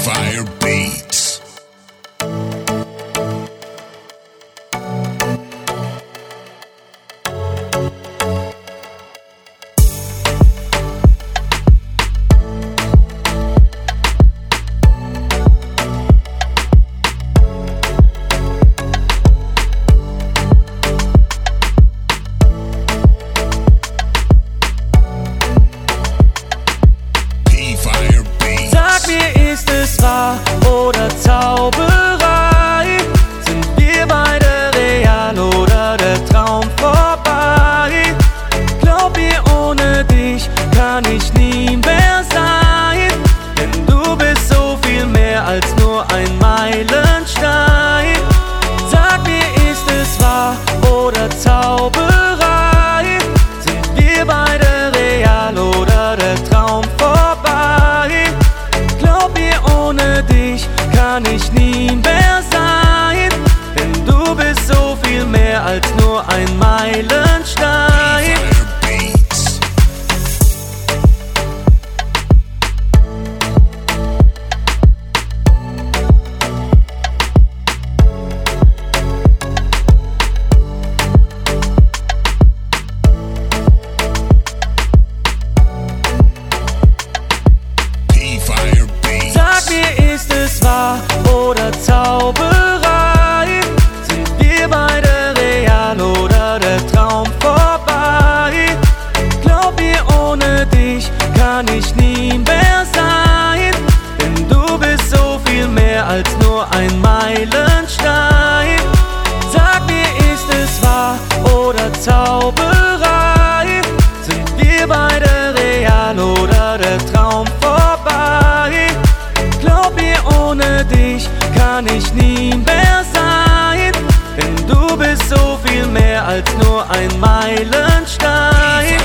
Fire Beats. Sag mir, ist es wahr oder Zauberei? Sind wir beide real oder der Traum vorbei? Glaub mir, ohne dich kann ich nie mehr sein, denn du bist so viel mehr als nur ein Meilenstein. Sag mir, ist es wahr oder Zauberei? Sind wir beide real oder der Traum vorbei? Glaub mir, ohne dich kann ich nie mehr sein, denn du bist so viel mehr als nur ein Meilenstein. Sag mir, ist es wahr oder Zauberei? Sind wir beide real oder der Traum vorbei? Glaub mir, ohne dich kann ich nie mehr sein, denn du bist so viel mehr als nur ein Meilenstein. Sag mir, ist es wahr oder Zauberei? Sind wir beide real oder der Traum vorbei? Glaub mir, ohne dich kann ich nie mehr sein, denn du bist so viel mehr als nur ein Meilenstein.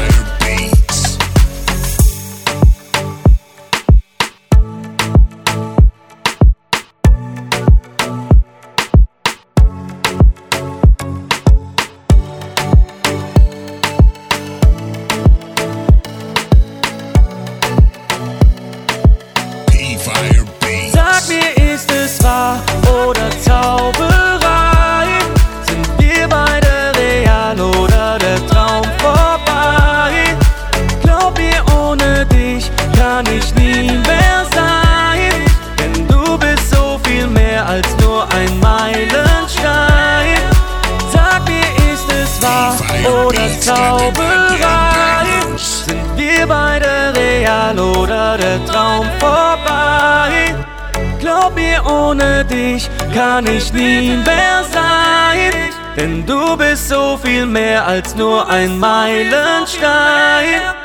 Sag mir, ist es wahr oder Zauberei? Sind wir beide real oder der Traum vorbei? Glaub mir, ohne dich kann ich nie mehr sein, denn du bist so viel mehr als nur ein Meilenstein. Sag mir, ist es wahr oder Zauberei? Sind wir beide real oder der Traum vorbei? Glaub mir, ohne dich kann ich nie mehr sein, denn du bist so viel mehr als nur ein Meilenstein.